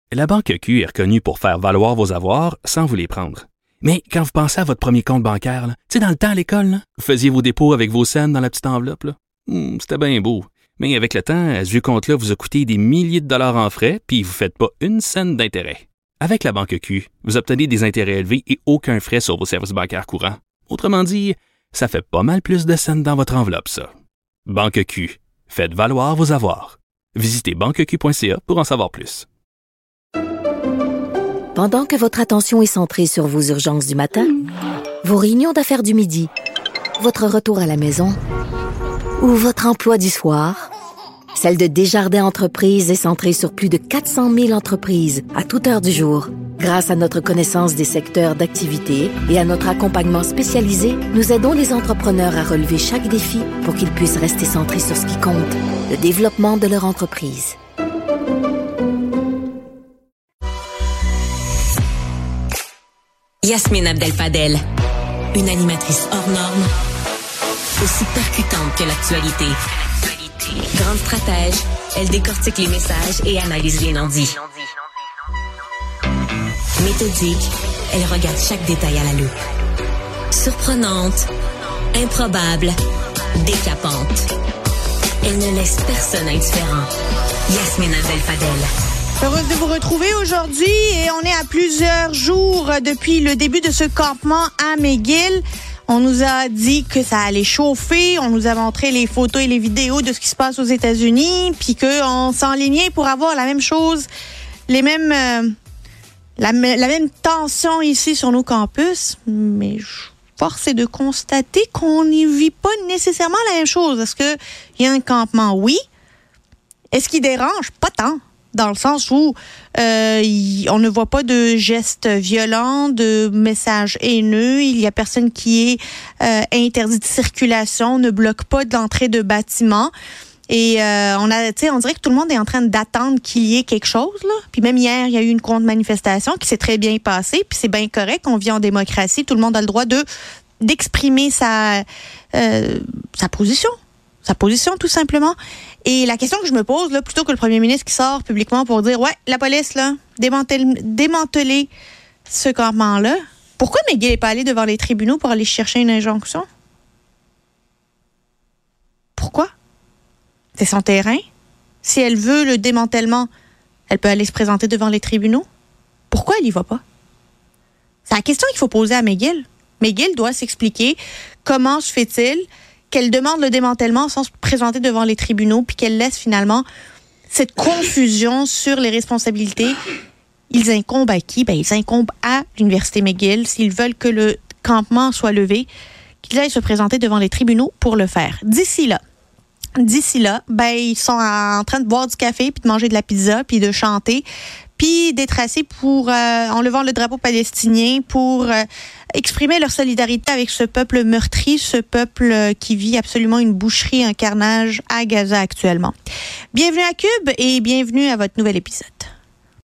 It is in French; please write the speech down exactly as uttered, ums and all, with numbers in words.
La Banque Q est reconnue pour faire valoir vos avoirs sans vous les prendre. Mais quand vous pensez à votre premier compte bancaire, tu sais, dans le temps à l'école, là, vous faisiez vos dépôts avec vos scènes dans la petite enveloppe. Là. Hum, c'était bien beau. Mais avec le temps, ce vieux compte-là vous a coûté des milliers de dollars en frais, puis vous ne faites pas une scène d'intérêt. Avec la Banque Q, vous obtenez des intérêts élevés et aucun frais sur vos services bancaires courants. Autrement dit, ça fait pas mal plus de scènes dans votre enveloppe, ça. Banque Q. Faites valoir vos avoirs. Visitez banque q point c a pour en savoir plus. Pendant que votre attention est centrée sur vos urgences du matin, vos réunions d'affaires du midi, votre retour à la maison ou votre emploi du soir, celle de Desjardins Entreprises est centrée sur plus de quatre cent mille entreprises à toute heure du jour. Grâce à notre connaissance des secteurs d'activité et à notre accompagnement spécialisé, nous aidons les entrepreneurs à relever chaque défi pour qu'ils puissent rester centrés sur ce qui compte, le développement de leur entreprise. Yasmine Abdel-Fadel, une animatrice hors norme, aussi percutante que l'actualité. Grande stratège, elle décortique les messages et analyse les non-dits. Méthodique, elle regarde chaque détail à la loupe. Surprenante, improbable, décapante. Elle ne laisse personne indifférent. Yasmine Abdel-Fadel. Heureuse de vous retrouver aujourd'hui et on est à plusieurs jours depuis le début de ce campement à McGill. On nous a dit que ça allait chauffer, on nous a montré les photos et les vidéos de ce qui se passe aux États-Unis, puis qu'on s'enlignait pour avoir la même chose, les mêmes, euh, la, la même tension ici sur nos campus. Mais force est de constater qu'on n'y vit pas nécessairement la même chose. Est-ce qu'il y a un campement? Oui. Est-ce qu'il dérange? Pas tant. Dans le sens où euh, y, on ne voit pas de gestes violents, de messages haineux. Il y a personne qui est euh, interdit de circulation, on ne bloque pas d'entrée de bâtiments. Et euh, on a, tu sais, on dirait que tout le monde est en train d'attendre qu'il y ait quelque chose là. Puis même hier, il y a eu une contre-manifestation qui s'est très bien passée. Puis c'est bien correct. On vit en démocratie. Tout le monde a le droit de d'exprimer sa euh, sa position. Sa position, tout simplement. Et la question que je me pose, là, plutôt que le premier ministre qui sort publiquement pour dire « Ouais, la police, là, démanteler, démanteler ce campement-là », pourquoi McGill n'est pas allé devant les tribunaux pour aller chercher une injonction? Pourquoi? C'est son terrain. Si elle veut le démantèlement, elle peut aller se présenter devant les tribunaux. Pourquoi elle n'y va pas? C'est la question qu'il faut poser à McGill. McGill doit s'expliquer comment se fait-il qu'elle demande le démantèlement sans se présenter devant les tribunaux, puis qu'elle laisse finalement cette confusion sur les responsabilités. Ils incombent à qui? Ben, ils incombent à l'Université McGill. S'ils veulent que le campement soit levé, qu'ils aillent se présenter devant les tribunaux pour le faire. D'ici là, d'ici là, ben, ils sont en train de boire du café, puis de manger de la pizza, puis de chanter, puis d'être assis pour, euh, en levant le drapeau palestinien, pour euh, exprimer leur solidarité avec ce peuple meurtri, ce peuple euh, qui vit absolument une boucherie, un carnage à Gaza actuellement. Bienvenue à Cube et bienvenue à votre nouvel épisode.